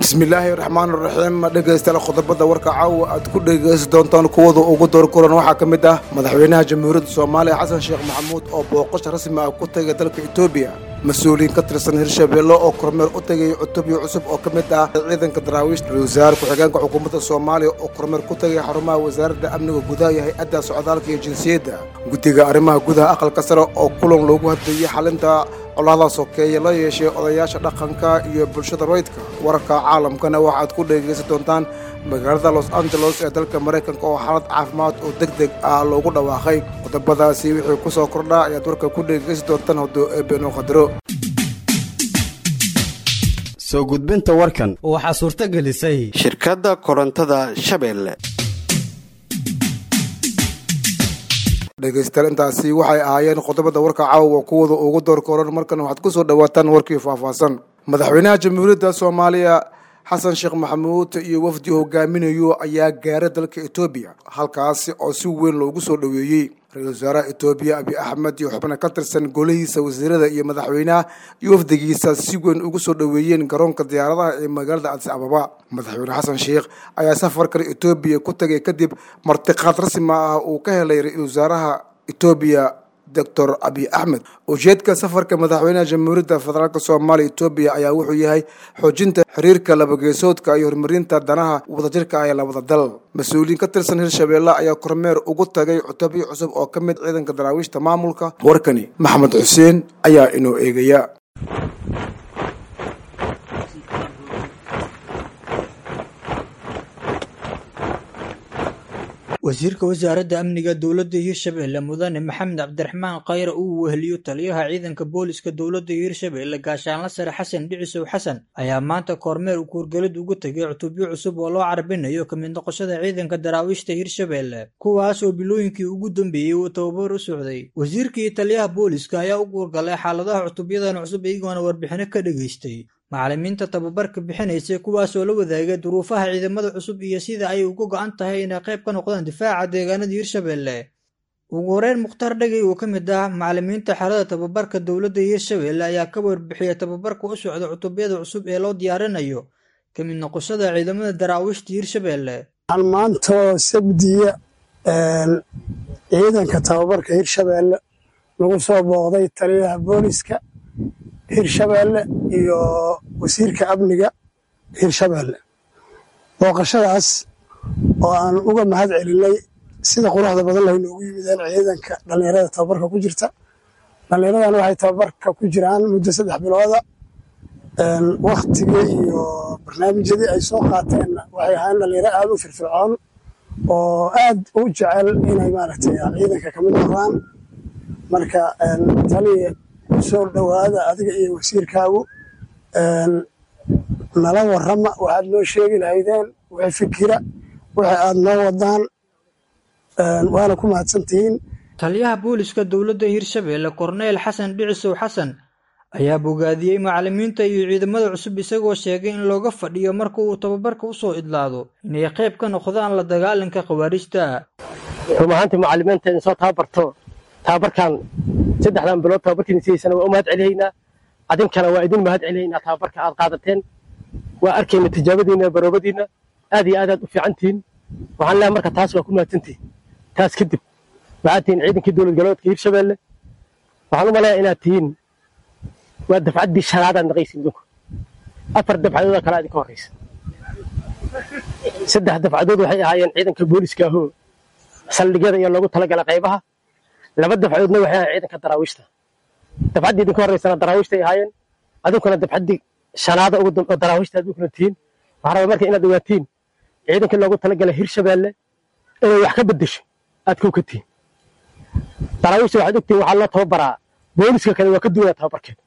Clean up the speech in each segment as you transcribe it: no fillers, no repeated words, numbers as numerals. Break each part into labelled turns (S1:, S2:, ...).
S1: بسم الله الرحمن الرحيم dhageystayaal khudbada warka caawa aad ku dhageysan doontaan kuwada ugu door kulan waxa kamid ah madaxweynaha jamhuuriyadda Soomaaliya Xasan Sheekh Maxamuud oo booqasho rasmi ah ku tagay dalka Itoobiya mas'uuliyiin ka tirsan Hirshabeelle oo kormeer u tagay cutubyo cusub oo kamid ah ciidanka daraawiishta wasaaradda ku-xigeenka xukuumadda Soomaaliya oo kormeer ku tagay xarumaha wasaaradda amniga gudaha iyo hay'adda socdaalka iyo jinsiyadda guddiga arrimaha gudaha aqalka sare oo kulan loogu hadlayay xalinta olada sokeeye la yeeshay odayaasha dhaqanka iyo bulshada rayidka wararka caalamkana waxaad ku dhageysan doontaan magaalada Los Angeles ee dalka Mareykanka oo xaalad caafimaad oo degdeg ah loogu dhawaaqay qodobadaasi wixii ku soo kordha ayaad warka ku dhageysan doontaan hado eebeno qadro
S2: soo gudbinta warkan
S3: waxa suurta gelisay
S2: shirkadda korontada Shabeelle
S1: dhageystayaal intaasi waxay ahaayeen qodobada warka caawa kuwada ugu door koran markan waxaad ku soo dhawaataan warkii faahfaahsan madaxweynaha jamhuuriyadda Soomaaliya Xasan Sheekh Maxamuud iyo wafdi hogaaminayo ayaa gaaray dalka Itoobiya halkaas oo si weyn loogu soo dhaweeyay ra'iisul wasaaraha Itoobiya Abiy Ahmed iyo xubno ka tirsan golihiisa wasiirada iyo madaxweynaha iyo wafdigiisa si weyn ugu soo dhaweeyeen garoonka diyaaradaha ee magaalada Addis Ababa madaxweyne Xasan Sheekh ayaa safarka Itoobiya ku tagay kadib martiqaad rasmi ah oo ka helay ra'iisul wasaaraha Itoobiya Dr. Abiy Ahmed ujeedka safarka madaxweynaha jamhuuriyadda federaalka Soomaaliya Itoobiya ayaa wuxuu yahay xoojinta xiriirka labageesoodka iyo horumarinta danaha wadajirka ah ee labada dal mas'uuliyiin ka tirsan Hirshabeelle ayaa kormeer ugu tagay cutubyo cusub oo kamid ciidanka daraawiishta maamulka warkani Maxamed Xuseen ayaa inoo eegaya
S3: wasiirka wasaaradda amniga dowladda Hirshabeelle mudane Maxamed Cabdiraxmaan Khayre uu weheliyo taliyaha ciidanka booliska dowladda Hirshabeelle gaashaanle sare Xasan Dhicisow Xasan ayaa maanta kormeer kuurgalid ugu tagay cutubyo cusub oo loo carbinayo kamid noqoshada ciidanka daraawiishta Hirshabeelle kuwaas oo bilooyinkii ugu dambeeyay uu tababar u socday wasiirka iyo taliyaha booliska ayaa u guurgalay xaaladaha cutubyadan cusub iyagoona warbixino ka dhageystay macallimiinta tababarka bixinaysa kuwaas oo la wadaagay duruufaha ciidamada cusub iyo sida ay uga go'an tahay inay qayb ka noqdaan difaaca deegaanada Hirshabeelle ugu horeyn Mukhtaar Dhagay oo kamid ah macallimiinta xarada tababarka dowladda Hirshabeelle ayaa ka warbixiyay tababarka u socda cutubyada cusub ee loo diyaarinayo kamid noqoshada ciidamada daraawiishta Hirshabeelle
S4: maanta sabdiya ciidanka tababarka Hirshabeelle lagu soo booqday taliyaha booliska Hirshabeelle iyo wasiirka amniga Hirshabeelle booqashadaas oo aan uga mahad celinay sida quruxda badan leh inuu yimideen ciidanka dhalinyarada tababarka ku jirta dhalinyaradan waxay tababarka ku jiraan muddo 3 bilood waqtiga iyo barnaamijyadii ay soo qaateen waxay ahaan dhalinyaro aad u firfircoon oo aad u jecel inay maaragtay ciidanka kamid noqdaan marka taliye soo dhawaada adiga iyo wasiirkaagu nala warrama waxaad noo sheegi lahaydeen wixii fikira wixii aad noo wadaan waana ku mahadsantihiin
S3: taliyaha booliska dowladda Hirshabeelle Korneel Xasan Dhicisow Xasan ayaa bogaadiyay macallimiinta iyo ciidamada cusub isagoo sheegay in looga fadhiyo marka uu tababarka u soo idlaado inay qayb ka noqdaan la dagaalanka khawaarijta
S5: rumaantii macallimiinta in soo tababarkan 3 bilood tababarkiina siisana waa u mahad celiyeynaa adinkana waa idin mahad celiyeynaa tababarka aad qaadateen waa arkayna tijaabadiina baroobadiina aad iyo aad u fiicantiin waxaan leeyahay marka taas waa ku mahadsantihiin taas kadib waxaad tihiin ciidankii dowlad goboleedka Hirshabeelle waxaan u maleeyaa inaad tihiin waa dafcaddii shanaad aad naqaysiin idinku 4 dafcadood kale idinka horeysa 3 dafcadood waxay ahaayeen ciidanka booliska ahoo saldhigyada iyo loogu talagalay qaybaha 2 dafcadoodna waxay ahaayeen ciidanka daraawiishta dafcaddii idinka horeysana daraawiishta ay ahaayeen adinkuna dafcaddii shanaad ugu daraawiishta adinkuna tihiin waxaan rabaa marka inaad ogaatiin ciidankii loogu talagalay Hirshabeelle inay wax ka beddesho aad ku katiin daraawiishta waxaad ogtiin waxaa loo tababaraa booliska kale waa ka duwanaa tababarkeeda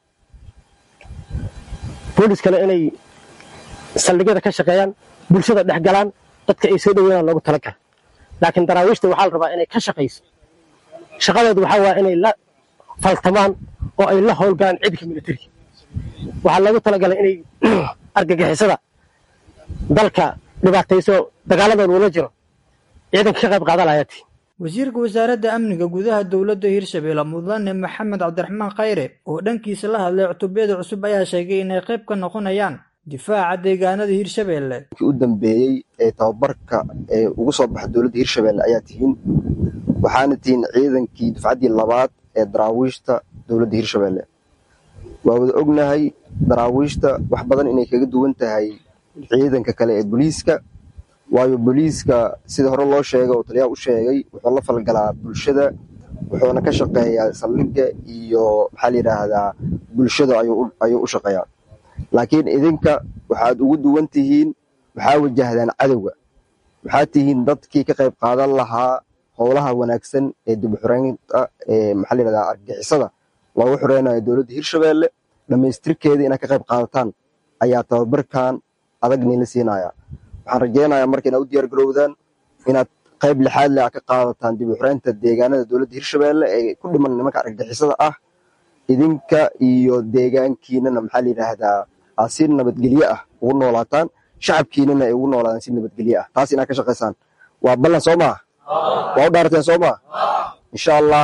S5: booliskana inay saldhigyada ka shaqeeyaan bulshada dhex galaan dadka ay soo dhaweeyaan loogu talagalay laakiin daraawiishta waxaa la rabaa inay ka shaqeyso shaqadoodu waxaa waa inay la faltamaan oo ay la howlgalaan ciidanka militariga waxaa loogu talagalay inay argagixisada dalka dhibaatayso dagaaladooda ula jiro ciidanka ka qayb qaadan lahayaati
S3: wasiirka wasaaradda amniga gudaha dowladda Hirshabeelle mudane Maxamed Cabdiraxmaan Khayre oo dhankiisa la hadlay cutubyada cusub ayaa sheegay inay qayb ka noqonayaan difaaca deegaanada Hirshabelle.
S6: u dambeeyay ee tababarka ee ugu soo baxay dowladda Hirshabelle ayaa tihiin waxaana tihiin ciidankii dufcaddii labaad ee daraawiishta dowladda Hirshabelle. waa wada ognahay daraawiishta wax badan inay kaga duwan tahay ciidanka kale ee booliiska waayo booliiska sida hore loo sheegay oo taliyaha u sheegay wuxuu la falgalaa bulshada wuxuuna ka shaqeeyaa saldhigga iyo maxaa la yidhaahdaa bulshada ayuu u shaqeeyaa laakiin idinka waxaad ugu duwan tihiin waxaa wajahdaan cadowga waxaad tihiin dadkii ka qayb qaadan lahaa howlaha wanaagsan ee dib u xoreynta maxaa la yidhahdaa argagixisada loogu xoreynayo dowladda Hirshabelle dhamaystirkeeda inaad ka qayb qaadataan ayaa tababarkan adag niila siinaya waxaan rajeynayaa marka inaad u diyaar garowdaan inaad qayb lixaad leh ka qaadataan dib u xoreynta deegaanada dowladda Hirshabelle ee ku dhiman nimanka argagixisada ah idinka iyo deegaankiinana maxaa la yidhaahdaa si nabadgelyo ah ugu noolaataan shacabkiinana ay ugu noolaadaan si nabadgelyo ah taas inaad ka shaqaysaan waa ballan soo maaha waa u dhaarteen soo maaha insha allah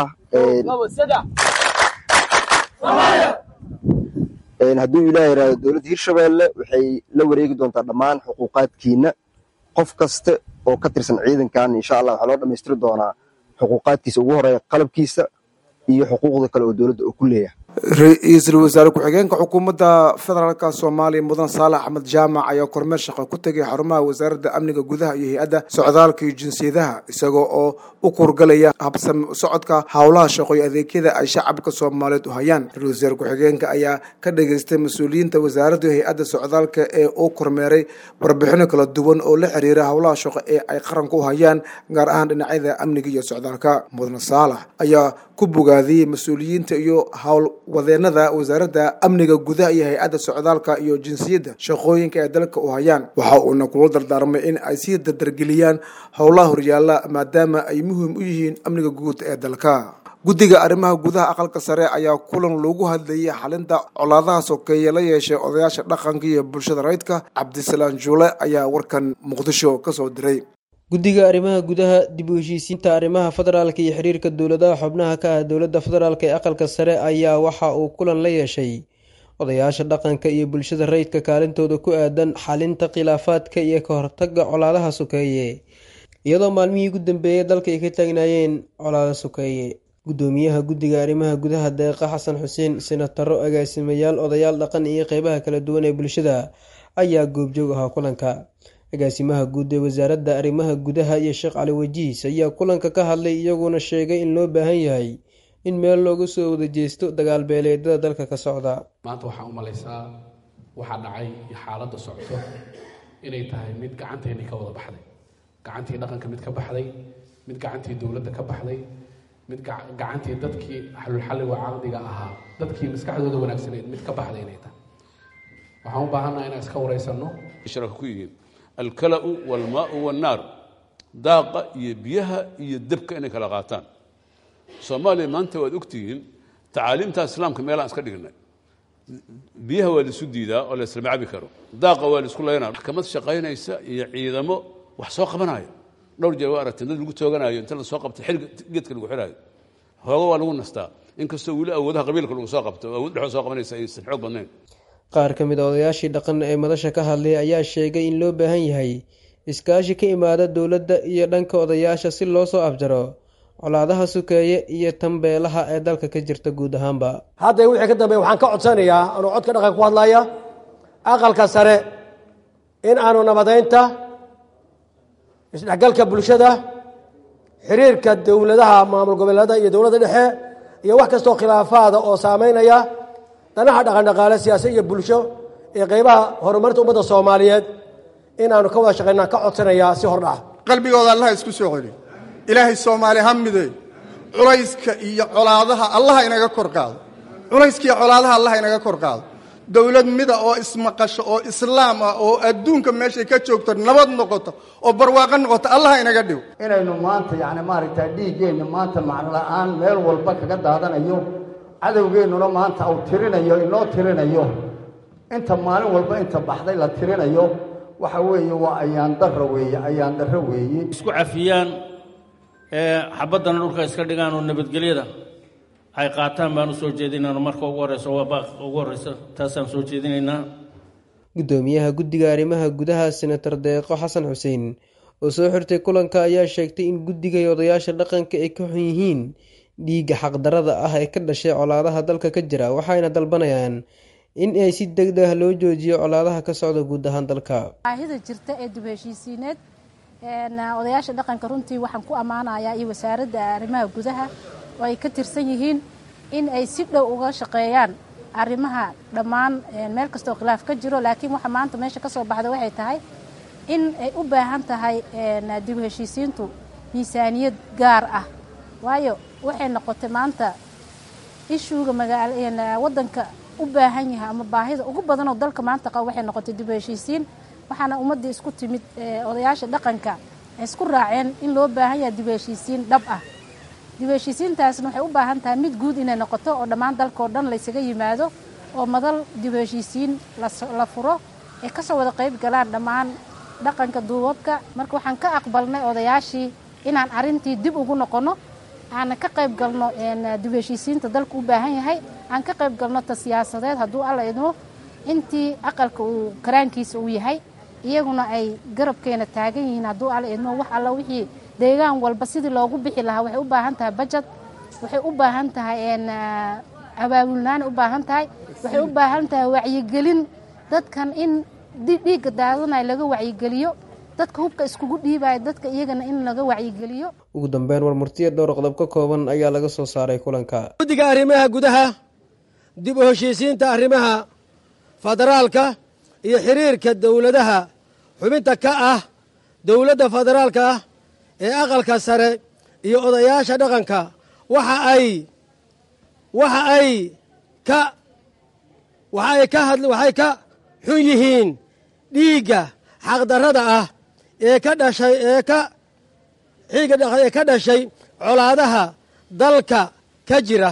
S6: hadduu ilaahay yiraahdo dowladda Hirshabelle waxay la wareegi doontaa dhammaan xuquuqaadkiina qof kasta oo ka tirsan ciidankan insha Allah waxa loo dhameystiri doonaa xuquuqaadkiisa ugu horeeya qalabkiisa iyo xuquuqda kale oo dowladda uu ku leeyahay
S1: Ra'iisul Wasaare ku-xigeenka xukuumadda federaalka Soomaaliya Mudan Saalax Axmed Jaamac ayaa kormeer shaqo ku tagay xarumaha wasaaradda amniga gudaha iyo hay'adda socdaalka iyo jinsiyadaha isagoo oo u kurgalaya habsami socodka howlaha shaqo iyo adeegyada ay shacabka Soomaaliyeed u hayaan. Ra'iisul Wasaare ku-xigeenka ayaa ka dhageystay mas'uuliyiinta wasaaradda iyo hay'adda socdaalka ee uu kormeeray warbixino kala duwan oo la xiriira howlaha shaqo ee ay qaranku u hayaan gaar ahaan dhinacyada amniga iyo socdaalka. Mudan Saalax ayaa ku bogaadiyay mas'uuliyiinta iyo hawl wadeenada wasaaradda amniga gudaha iyo hay'adda socdaalka iyo jinsiyadda shaqooyinka ay dalka u hayaan waxa uu kula dardaarmay in ay sii dardargeliyaan howlaha horyaalla maadaama ay muhiim u yihiin amniga guud ee dalka. guddiga arrimaha gudaha aqalka sare ayaa kulan loogu hadlayay xalinta colaadaha sokeeye la yeeshay odayaasha dhaqanka iyo bulshada rayidka. Cabdisalaan Juule ayaa warkan Muqdisho ka soo diray.
S7: guddiga arrimaha gudaha dib u heshiisiinta arrimaha federaalka iyo xiriirka dowladaha xubnaha ka ah dowladda federaalka ee aqalka sare ayaa waxa uu kulan la yeeshay odayaasha dhaqanka iyo bulshada rayidka kaalintooda ku aadan xalinta khilaafaadka iyo ka hortagga colaadaha sokeeye iyadoo maalmihii ugu dambeeyay dalka ay ka taagnaayeen colaado sokeeye. gudoomiyaha guddiga arrimaha gudaha Deeqa Xasan Xuseen, senataro, agaasimayaal, odayaal dhaqan iyo qeybaha kala duwan ee bulshada ayaa goobjoog ahaa kulanka. agaasimaha guud ee wasaaradda arrimaha gudaha iyo Sheekh Cali Wajiis ayaa kulanka ka hadlay iyaguna sheegay in loo baahan yahay in meel looga soo wada jeesto dagaal beeleedyada dalka ka socda.
S8: maanta waxaan u malaysaa waxa dhacay iyo xaaladda socdo inay tahay mid gacanteena ka wada baxday, gacantii dhaqanka mid ka baxday, mid gacantii dowladda ka baxday, mid gacantii dadkii xalul caqdiga ahaa, dadkii maskaxdooda wanaagsaneed mid ka baxday inay tahay. waxaan u baahanahay inaan iska wareysano shirka ku yihiin الكلأ والماء والنار داقة يبيها يدبك إنك لغاتان سومالي ما أنت ودكتين تعاليم تا إسلام كميلا أسكدينا بيها والسودي دا ولا سلمع بكرو داقة والسكول هنا كمان شقينا يعيدمو وحسوق بنايا لو جوارة تندل قلت وجنا أنت السوق بتحرق جت كل وحراي هو لون نستا إنك سوي أو ده قبيلك السوق أو ده سوق بني يستحق بنين
S7: qaar ka mid ah odayaashii dhaqan ee madasha ka hadlay ayaa sheegay in loo baahan yahay iskaashi ka imaada dowladda iyo dhanka odayaasha si loo soo afjaro colaadaha sokeeye iyo tambeelaha ee dalka ka jirta guud ahaanba.
S5: hadda wixii ka dambeeya waxaan ka codsanayaa anuu codka dhaqan ku hadlaya aqalka sare in aanu nabadeynta isdhexgalka bulshada xiriirka dowladaha maamul goboleedyada iyo dowladda dhexe iyo wax kastoo khilaafaada oo saameynaya danaha dhaqan-dhaqaale siyaasi iyo bulsho ee qaybaha horumarinta ummadda Soomaaliyeed in aanu ka wada shaqeynaa ka codsanayaa si hordhac
S9: qalbigooda Allah isku soo celi ilaahay Soomaali hammiday culayska iyo colaadaha Allah inaga kor qaado culayska iyo colaadaha Allah inaga kor qaado dawlad mida oo ismaqasho oo islaam ah oo adduunka meesha ka joogto nabad noqoto oo barwaaqo noqoto Allah inaga dhigo
S10: inaynu maanta maaragtay dhiigeena maanta macna la'aan meel walba kaga daadanayo cadawgeennuna maanta uu tirinayo inoo tirinayo inta maalin walba inta baxday la tirinayo waxa weeye waa ayaan darro weeye
S11: isku cafiyaan xabadana dhulka iska dhigaan oo nabadgelyada ay qaataan baan u soo jeedinaynaa marka ugu horeysa taasaan soo jeedinaynaa.
S7: gudoomiyaha guddiga arrimaha gudaha senator deeqo xasan xuseen oo soo xirtay kulanka ayaa sheegtay in guddiga iyo odayaasha dhaqanka ay ka xun yihiin dhiigga xaqdarada ah ee ka dhashay colaadaha dalka ka jira waxayna dalbanayaan in ay si degdeg ah loo joojiyo colaadaha ka socda guud ahaan dalka.
S12: baahida jirta ee dib u heshiisiineed odayaasha dhaqanka runtii waxaan ku ammaanayaa iyo wasaaradda arrimaha gudaha oo ay ka tirsan yihiin in ay si dhow uga shaqeeyaan arrimaha dhammaan meel kastoo khilaaf ka jiro. laakiin waxa maanta meesha ka soo baxda waxay tahay in ay u baahan tahay dib u heshiisiintu miisaaniyad gaar ah, waayo waxay noqotay maanta ishuuga wadanka u baahan yahay ama baahida ugu badan oo dalka maanta qaba waxay noqotay dib u heshiisiin. waxaana ummadii isku timid odayaasha dhaqanka isku raaceen in loo baahan yahay dib u heshiisiin dhab ah. dib u heshiisiintaasna waxay u baahan tahay mid guud inay noqoto oo dhammaan dalkoo dhan laysaga yimaado oo madal dib u heshiisiin la furo ee kasoo wada qayb galaan dhammaan dhaqanka duubabka. marka waxaan ka aqbalnay odayaashii inaan arintii dib ugu noqono, aan ka qayb galno dib u heshiisiinta dalku u baahan yahay, aan ka qayb galno ta siyaasadeed hadduu alla idmo intii aqalka uu karaankiisa uu yahay, iyaguna ay garabkeena taagan yihiin hadduu alla idmo wax alla wixii deegaan walba sidii loogu bixi lahaa. waxay u baahan tahay budget, waxay u baahan tahay abaabulnaan u baahan tahay, waxay u baahan tahay wacyigelin dadkan in dhiigga daadanaya laga wacyigeliyo, dadka hubka iskugu dhiibaya dadka iyagana in laga wacyigeliyo.
S7: ugu dambeyn warmurtiyo dhowr qodob ka kooban ayaa laga soo saaray kulanka.
S5: guddiga arrimaha gudaha dib u heshiisiinta arrimaha federaalka iyo xiriirka dowladaha xubinta ka ah dowladda federaalka ah ee aqalka sare iyo odayaasha dhaqanka waxa ay ka xun yihiin dhiigga xaqdarrada ah ee ka dhashay colaadaha dalka ka jira,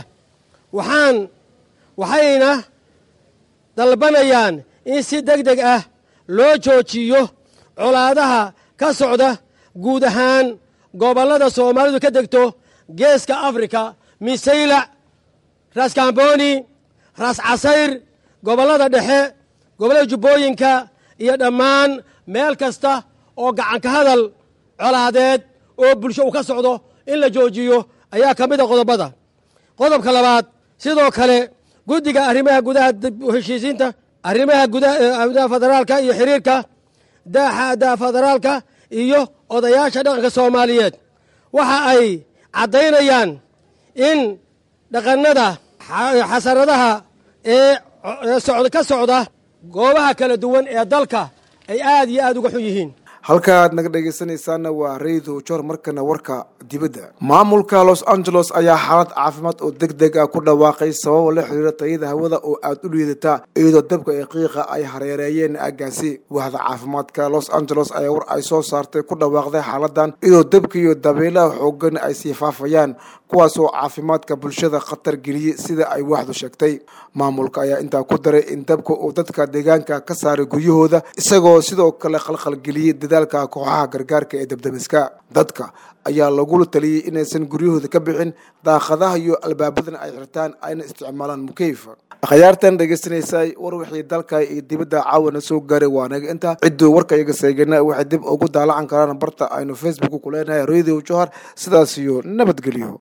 S5: waxayna dalbanayaan in si degdeg ah loo joojiyo colaadaha ka socda guud ahaan gobollada soomaalidu ka degto geeska afrika, misaylac, raas kaambooni, raas casayr, gobollada dhexe, gobollada jubbooyinka iyo dhammaan meel kasta oo gacanka hadal colaadeed oo bulsho uu ka socdo in la joojiyo ayaa ka mid a qodobada. qodobka labaad, sidoo kale guddiga arrimaha gudaha dib u heshiisiinta arrimaha gudaha federaalka iyo xiriirka daaxada federaalka iyo odayaasha dhaqanka Soomaaliyeed waxa ay caddaynayaan in dhaqannada xasaradaha ka socda goobaha kala duwan ee dalka ay aad iyo aad uga xun yihiin.
S1: halka aad naga dhegaysanaysaana waa radio jor. markana warka dibadda, maamulka Los Angeles ayaa xaalad caafimaad oo degdeg ah ku dhawaaqay sabab la xiriira tayada hawada oo aad u liidata iyadoo dabka ee qiiqa ay hareereeyeen aagaasi. waaxda caafimaadka Los Angeles ayaa war ay soo saartay ku dhawaaqday xaaladan iyadoo dabka iyo dabeelaha xooggan ay sii faafayaan kuwaas oo caafimaadka bulshada khatar geliyay sida ay waaxdu sheegtay. maamulka ayaa intaa ku daray in dabka uu dadka deegaanka ka saaray guryahooda isagoo sidoo kale khalkhal geliyay dadaalka kooxaha gargaarka ee dabdamiska. dadka ayaa lagula taliyay inaysan guryahooda ka bixin, daaqadaha iyo albaabadan ay xirtaan, ayna isticmaalaan mukeyf. akhyaartan dhegeysanaysaa war wixii dalka iyo dibadda caawana soo gaaray waa naga inta. cidduu warka iyaga seegana waxay dib ugu daalacan karaan barta aynu Facebook ku leenahay Radio Johar. sidaas iyo nabadgelyo.